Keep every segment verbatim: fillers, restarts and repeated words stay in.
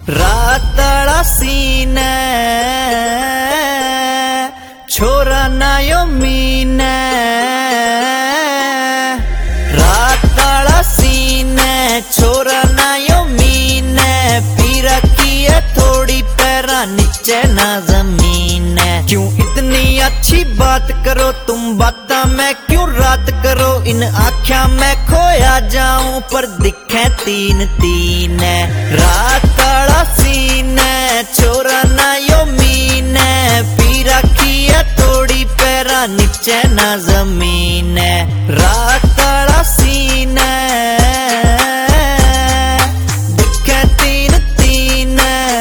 रात आला सीन छोरा ना यो मीन रात आला सीन छोरा ना यो मीन पी रखी है थोड़ी पैरा नीचे ना जमीन क्यों इतनी अच्छी बात करो तुम बाता मैं क्यों रात करो इन आँखा मैं खोया जाऊं पर दिखे तीन तीन रात आला सीन छोरा ना यो मीन पी रखी है थोड़ी पैरा नीचे ना जमीन रात आला सीन दिखे तीन तीन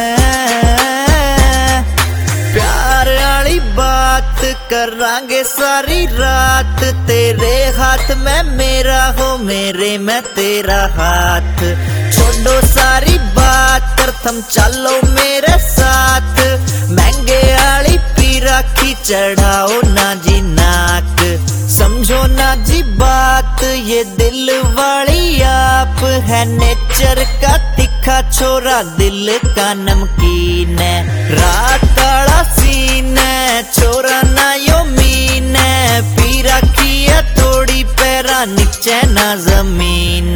प्यार वाली बात करांगे सारी रात तेरे हाथ में मेरा हो मेरे में तेरा हाथ छोड़ो सारी बात प्रथम चलो मेरे साथ महंगे आली पी राखी चढ़ाओ ना जी नाक समझो ना जी बात ये दिल वाली आप है नेचर का तिखा छोरा दिल का नमकीन रात आला सीन छोरा ना यो मीन पी रखी है थोड़ी पैरा नीचे ना जमीन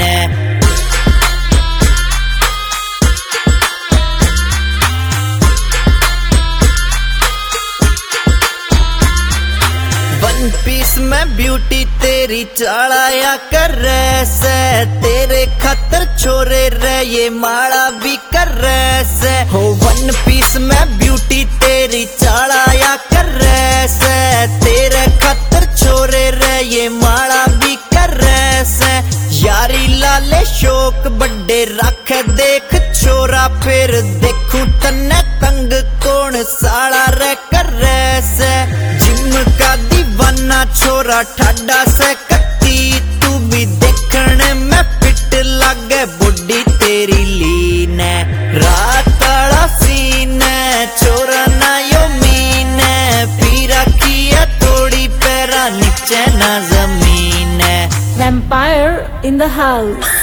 वन पीस में ब्यूटी तेरी चालाया कर रैसे तेरे खतर छोरे रे ये माड़ा भी कर रैसे हो वन पीस में ब्यूटी तेरी चालाया कर रैसे तेरे खतर छोरे रे ये माड़ा भी कर रैसे यारी लाले शौक बड़े रख देख छोरा फिर देखूं तन्ने तंग कौन साला रे कर रैसे जिम का दीवाना छोरा ठाडा से कत्ती तू भी देखने में फिट लागे बॉडी तेरी लीन रात आला सीन छोरा ना यो मीन पी रखी है थोड़ी पैरा नीचे ना जमीन Vampire in the house.